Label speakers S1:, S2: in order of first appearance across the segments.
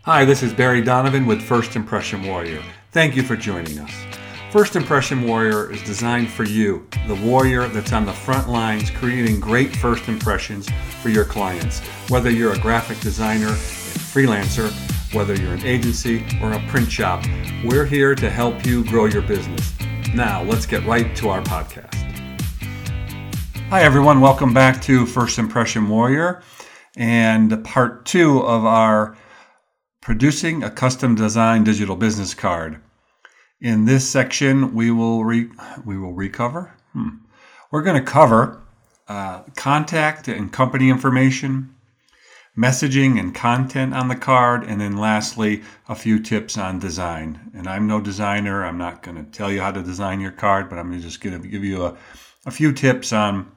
S1: Hi, this is Barry Donovan with First Impression Warrior. Thank you for joining us. First Impression Warrior is designed for you, the warrior that's on the front lines creating great first impressions for your clients. Whether you're a graphic designer, a freelancer, whether you're an agency or a print shop, we're here to help you grow your business. Now, let's get right to our podcast. Hi, everyone. Welcome back to First Impression Warrior and part 2 of our producing a custom design digital business card. In this section, we will recover. We're going to cover contact and company information, messaging and content on the card, and then lastly, a few tips on design. And I'm no designer. I'm not going to tell you how to design your card, but I'm just going to give you a few tips on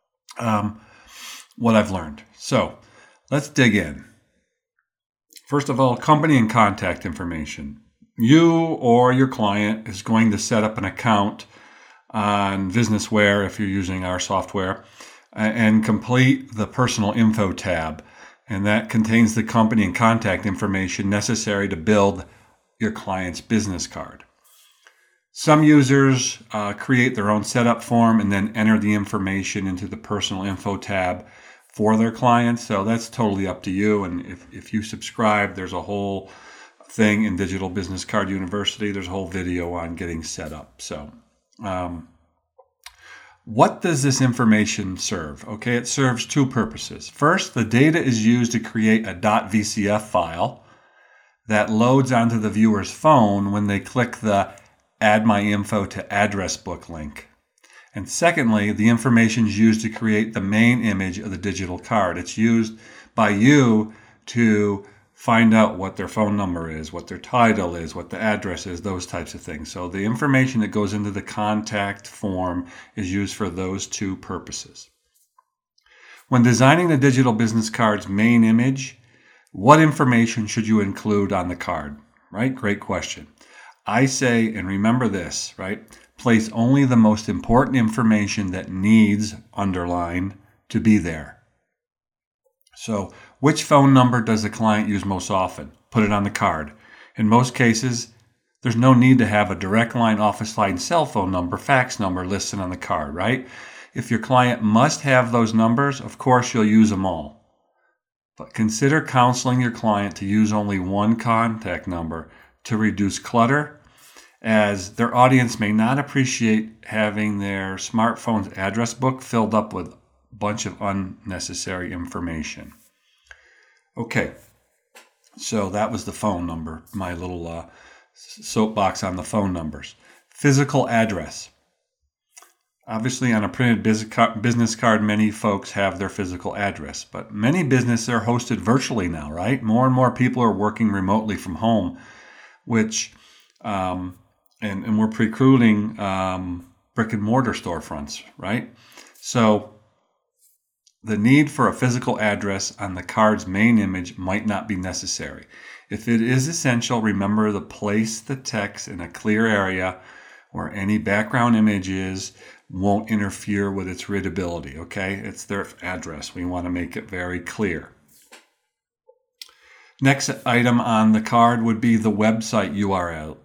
S1: what I've learned. So let's dig in. First of all, company and contact information. You or your client is going to set up an account on Businessware if you're using our software and complete the personal info tab. And that contains the company and contact information necessary to build your client's business card. Some users create their own setup form and then enter the information into the personal info tab for their clients. So that's totally up to you. And if you subscribe, there's a whole thing in Digital Business Card University. There's a whole video on getting set up. So what does this information serve? Okay, it serves two purposes. First, the data is used to create a .vcf file that loads onto the viewer's phone when they click the Add My Info to Address Book link. And secondly, the information is used to create the main image of the digital card. It's used by you to find out what their phone number is, what their title is, what the address is, those types of things. So the information that goes into the contact form is used for those two purposes. When designing the digital business card's main image, what information should you include on the card? Right? Great question. I say, and remember this, right? Place only the most important information that needs, underlined, to be there. So, which phone number does the client use most often? Put it on the card. In most cases, there's no need to have a direct line, office line, cell phone number, fax number listed on the card, right? If your client must have those numbers, of course you'll use them all. But consider counseling your client to use only one contact number to reduce clutter, as their audience may not appreciate having their smartphone's address book filled up with a bunch of unnecessary information. Okay, so that was the phone number, my little soapbox on the phone numbers. Physical address. Obviously, on a printed business card, many folks have their physical address, but many businesses are hosted virtually now, right? More and more people are working remotely from home, which and we're precluding brick and mortar storefronts, right? So the need for a physical address on the card's main image might not be necessary. If it is essential, remember to place the text in a clear area where any background images won't interfere with its readability, okay? It's their address. We want to make it very clear. Next item on the card would be the website URL.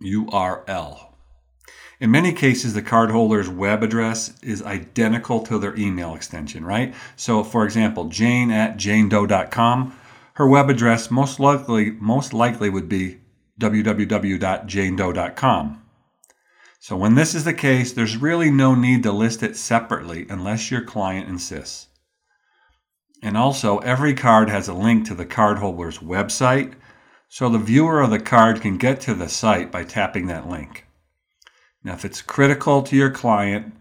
S1: In many cases, the cardholder's web address is identical to their email extension, right? So, for example, Jane@janedoe.com, her web address most likely would be www.janedoe.com. So when this is the case, there's really no need to list it separately unless your client insists. And also, every card has a link to the cardholder's website, so the viewer of the card can get to the site by tapping that link. Now, if it's critical to your client,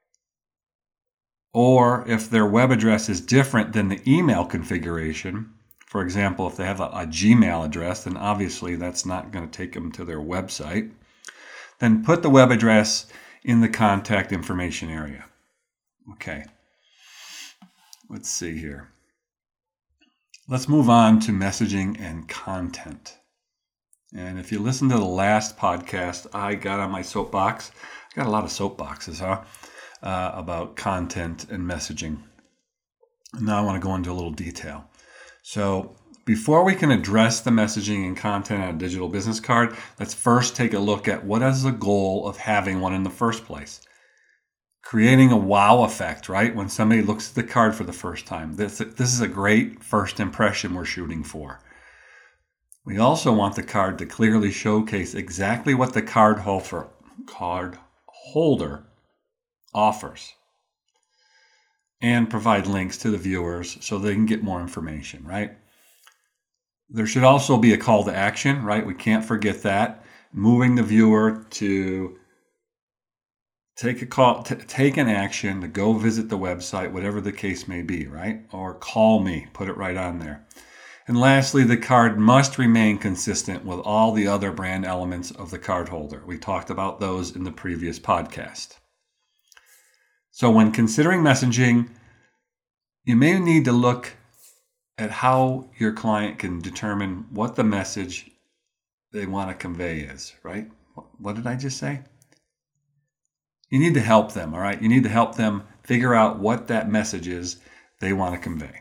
S1: or if their web address is different than the email configuration, for example, if they have a Gmail address, then obviously that's not going to take them to their website, then put the web address in the contact information area. Okay, let's see here. Let's move on to messaging and content. And if you listen to the last podcast, I got on my soapbox. I got a lot of soapboxes, about content and messaging. Now I want to go into a little detail. So before we can address the messaging and content on a digital business card, let's first take a look at what is the goal of having one in the first place. Creating a wow effect, right? When somebody looks at the card for the first time. This is a great first impression we're shooting for. We also want the card to clearly showcase exactly what the card holder offers and provide links to the viewers so they can get more information, right? There should also be a call to action, right? We can't forget that. Moving the viewer to take an action to go visit the website, whatever the case may be, right? Or call me, put it right on there. And lastly, the card must remain consistent with all the other brand elements of the card holder. We talked about those in the previous podcast. So when considering messaging, you may need to look at how your client can determine what the message they want to convey is, right? What did I just say? You need to help them, all right? You need to help them figure out what that message is they want to convey.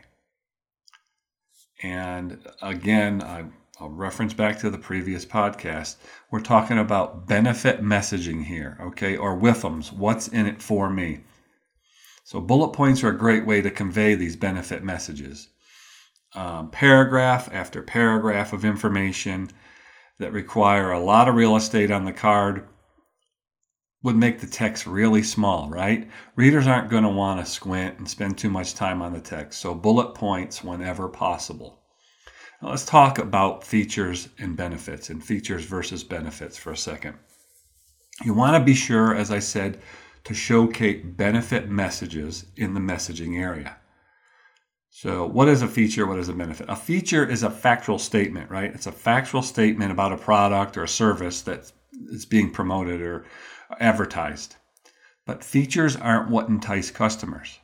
S1: And again, I'll reference back to the previous podcast. We're talking about benefit messaging here, okay? Or WIFMs, what's in it for me? So bullet points are a great way to convey these benefit messages. Paragraph after paragraph of information that require a lot of real estate on the card would make the text really small, right? Readers aren't going to want to squint and spend too much time on the text, so bullet points whenever possible. Now let's talk about features and benefits, and features versus benefits for a second. You want to be sure, as I said, to showcase benefit messages in the messaging area. So what is a feature? What is a benefit? A feature is a factual statement, right? It's a factual statement about a product or a service that is being promoted or advertised. But features aren't what entice customers.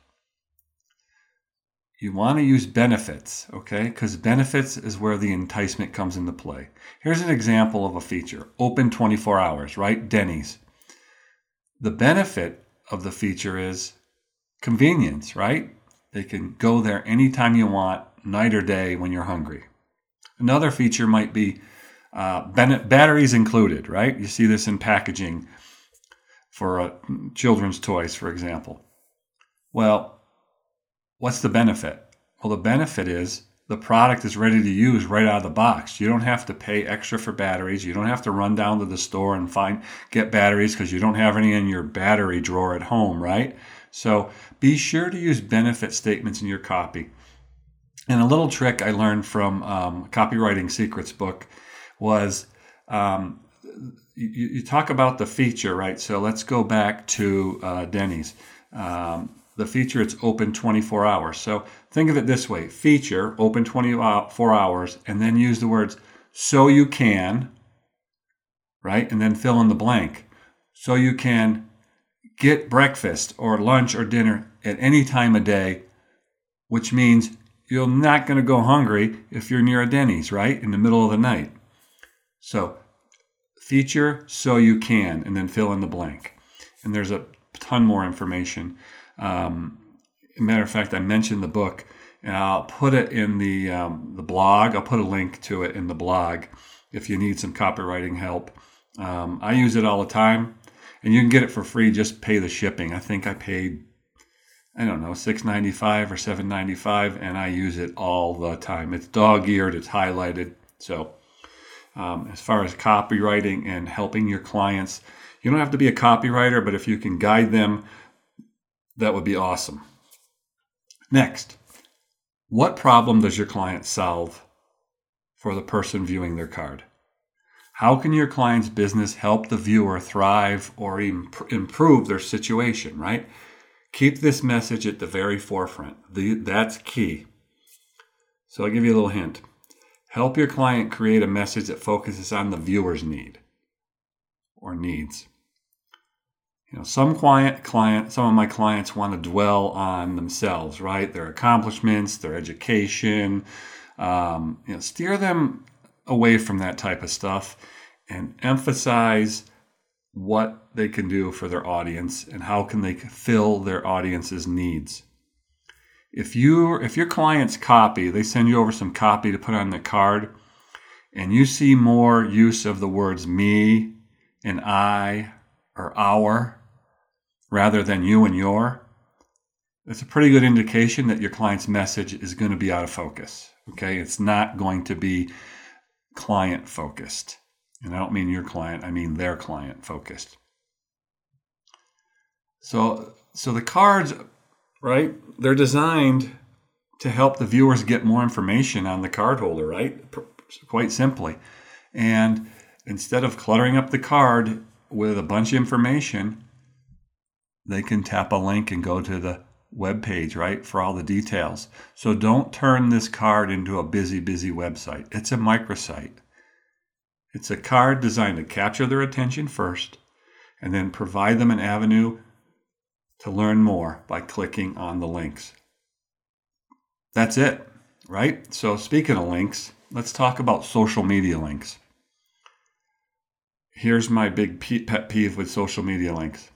S1: You want to use benefits, okay? Because benefits is where the enticement comes into play. Here's an example of a feature. Open 24 hours, right? Denny's. The benefit of the feature is convenience, right? They can go there anytime you want, night or day when you're hungry. Another feature might be batteries included, right? You see this in packaging for children's toys, for example. Well, what's the benefit? Well, the benefit is the product is ready to use right out of the box. You don't have to pay extra for batteries. You don't have to run down to the store and get batteries because you don't have any in your battery drawer at home, right? So be sure to use benefit statements in your copy. And a little trick I learned from Copywriting Secrets book was you talk about the feature, right? So let's go back to Denny's. The feature, it's open 24 hours. So think of it this way. Feature, open 24 hours, and then use the words, so you can, right? And then fill in the blank. So you can get breakfast or lunch or dinner at any time of day, which means you're not going to go hungry if you're near a Denny's, right? In the middle of the night. So feature, so you can, and then fill in the blank. And there's a ton more information. Matter of fact, I mentioned the book, and I'll put it in the blog. I'll put a link to it in the blog if you need some copywriting help. I use it all the time, and you can get it for free. Just pay the shipping. I think I paid, I don't know, $6.95 or $7.95, and I use it all the time. It's dog-eared. It's highlighted. So as far as copywriting and helping your clients, you don't have to be a copywriter, but if you can guide them, that would be awesome. Next, what problem does your client solve for the person viewing their card? How can your client's business help the viewer thrive or improve their situation, right? Keep this message at the very forefront. That's key. So I'll give you a little hint. Help your client create a message that focuses on the viewer's need or needs. You know, some of my clients want to dwell on themselves, right? Their accomplishments, their education. Steer them away from that type of stuff and emphasize what they can do for their audience and how can they fill their audience's needs. If your clients copy, they send you over some copy to put on the card, and you see more use of the words me and I or our rather than you and your, it's a pretty good indication that your client's message is going to be out of focus. Okay, it's not going to be client focused. And I don't mean your client, I mean their client focused. So the cards, right, they're designed to help the viewers get more information on the card holder, right? Quite simply. And instead of cluttering up the card with a bunch of information, they can tap a link and go to the web page, right, for all the details. So don't turn this card into a busy website. It's a microsite. It's a card designed to capture their attention first and then provide them an avenue to learn more by clicking on the links. That's it, right? So speaking of links, let's talk about social media links. Here's my big pet peeve with social media links.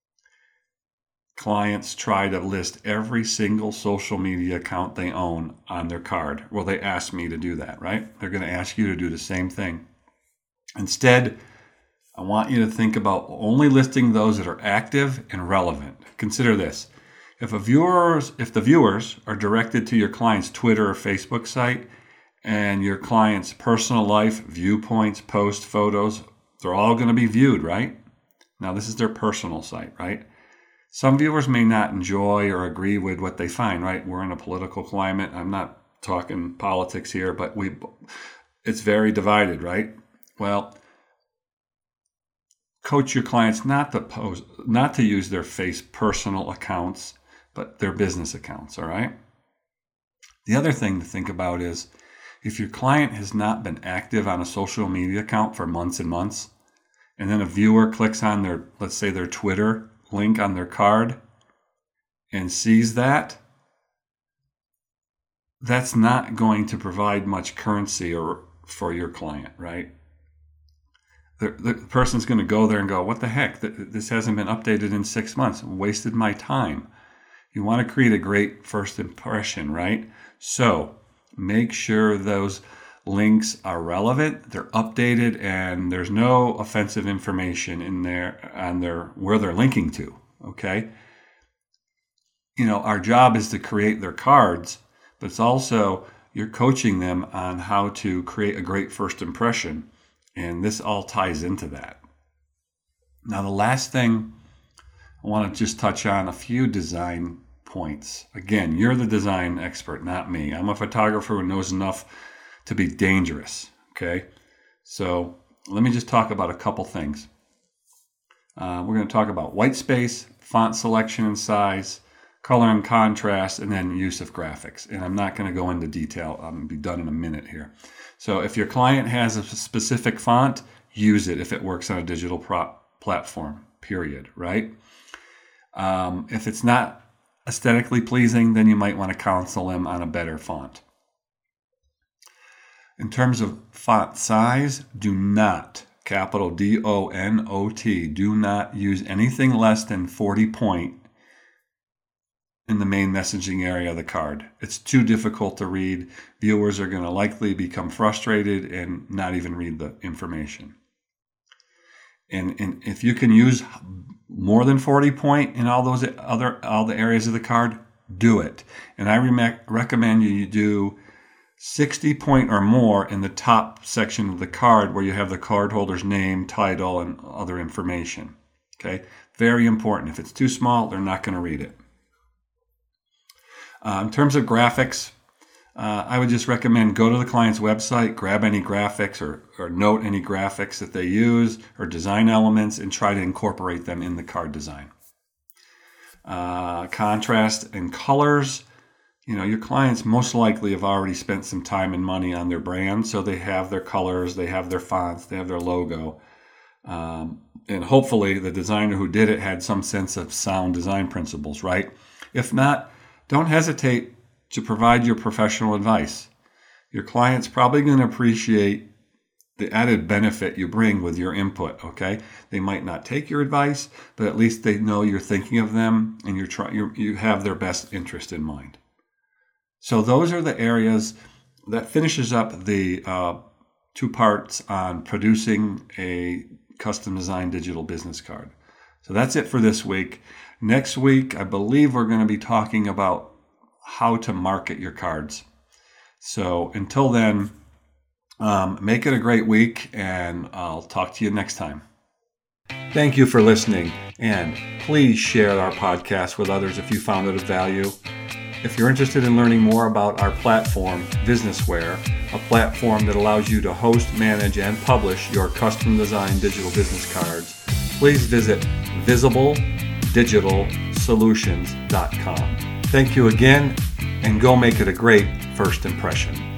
S1: Clients try to list every single social media account they own on their card. Well, they ask me to do that, right? They're going to ask you to do the same thing. Instead, I want you to think about only listing those that are active and relevant. Consider this. If the viewers are directed to your client's Twitter or Facebook site and your client's personal life, viewpoints, posts, photos, they're all going to be viewed, right? Now, this is their personal site, right? Some viewers may not enjoy or agree with what they find, right? We're in a political climate. I'm not talking politics here, but it's very divided, right? Well, coach your clients not to use their personal accounts, but their business accounts, all right? The other thing to think about is if your client has not been active on a social media account for months and months, and then a viewer clicks on their, let's say their Twitter link on their card and sees that, that's not going to provide much currency for your client, right? The person's going to go there and go, what the heck? This hasn't been updated in 6 months. Wasted my time. You want to create a great first impression, right? So make sure those links are relevant, they're updated, and there's no offensive information in there on where they're linking to, okay? Our job is to create their cards, but it's also you're coaching them on how to create a great first impression, and this all ties into that. Now, the last thing I want to just touch on a few design points. Again, you're the design expert, not me. I'm a photographer who knows enough to be dangerous, okay? So let me just talk about a couple things. We're going to talk about white space, font selection and size, color and contrast, and then use of graphics. And I'm not going to go into detail. I'm going to be done in a minute here. So if your client has a specific font, use it if it works on a digital platform, period, right? If it's not aesthetically pleasing, then you might want to counsel them on a better font. In terms of font size, do not, capital DONOT, do not use anything less than 40 point in the main messaging area of the card. It's too difficult to read. Viewers are going to likely become frustrated and not even read the information. And if you can use more than 40 point in all the areas of the card, do it. And I recommend you do 60 point or more in the top section of the card where you have the card holder's name, title, and other information. Okay, very important. If it's too small, they're not going to read it. In terms of graphics, I would just recommend go to the client's website, grab any graphics or note any graphics that they use or design elements and try to incorporate them in the card design. Contrast and colors. Your clients most likely have already spent some time and money on their brand, so they have their colors, they have their fonts, they have their logo. And hopefully the designer who did it had some sense of sound design principles, right? If not, don't hesitate to provide your professional advice. Your client's probably going to appreciate the added benefit you bring with your input, okay? They might not take your advice, but at least they know you're thinking of them and you have their best interest in mind. So those are the areas that finishes up the 2 parts on producing a custom designed digital business card. So that's it for this week. Next week, I believe we're going to be talking about how to market your cards. So until then, make it a great week, and I'll talk to you next time. Thank you for listening, and please share our podcast with others if you found it of value. If you're interested in learning more about our platform, Businessware, a platform that allows you to host, manage, and publish your custom designed digital business cards, please visit visibledigitalsolutions.com. Thank you again, and go make it a great first impression.